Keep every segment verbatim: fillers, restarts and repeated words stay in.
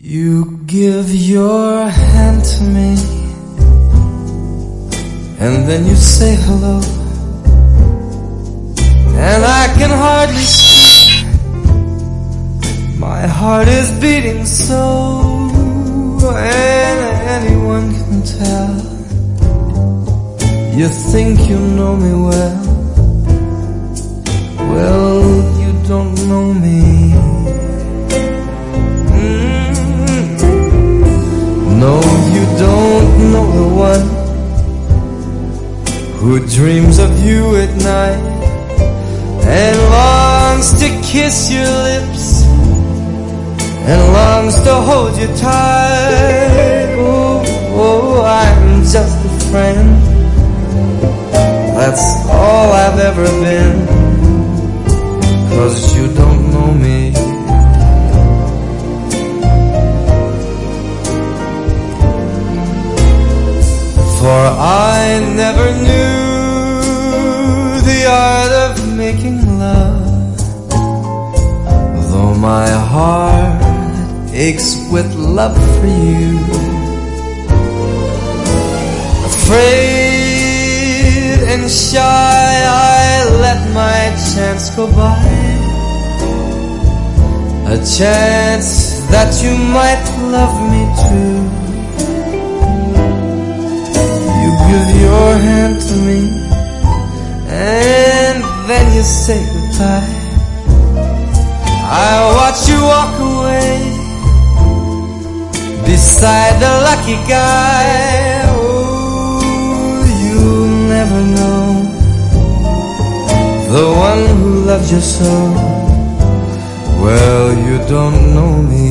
You give your hand to me, and then you say hello, and I can hardly speak. My heart is beating so, and anyone can tell. You think you know me well. Well, you don't know me. No, you don't know the one who dreams of you at night and longs to kiss your lips and longs to hold you tight. Oh, oh, I'm just a friend. That's all I've ever been, 'cause you don't know me. For I never knew the art of making love, though my heart aches with love for you. Afraid and shy, I let my chance go by, a chance that you might love me too. Give your hand to me, and then you say goodbye. I watch you walk away beside the lucky guy. Oh, you'll never know the one who loves you so. Well, you don't know me.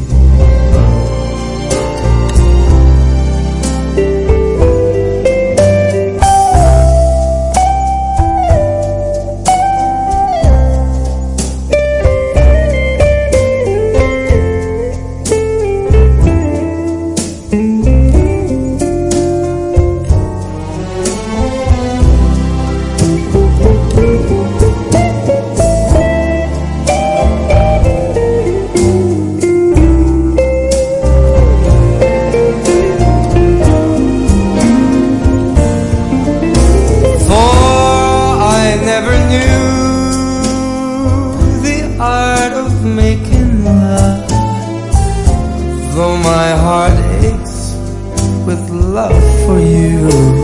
Making love, though my heart aches with love for you.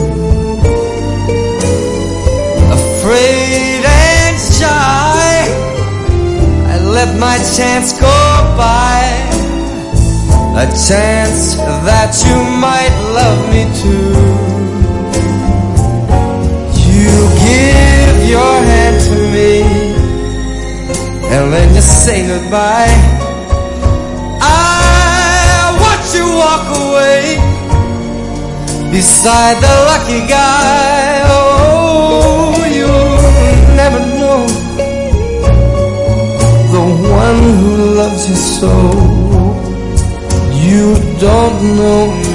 Afraid and shy, I let my chance go by, a chance that you might love me too. You give your hand to me, and then you say goodbye. I watch you walk away beside the lucky guy. Oh, you'll never know the one who loves you so. You don't know me.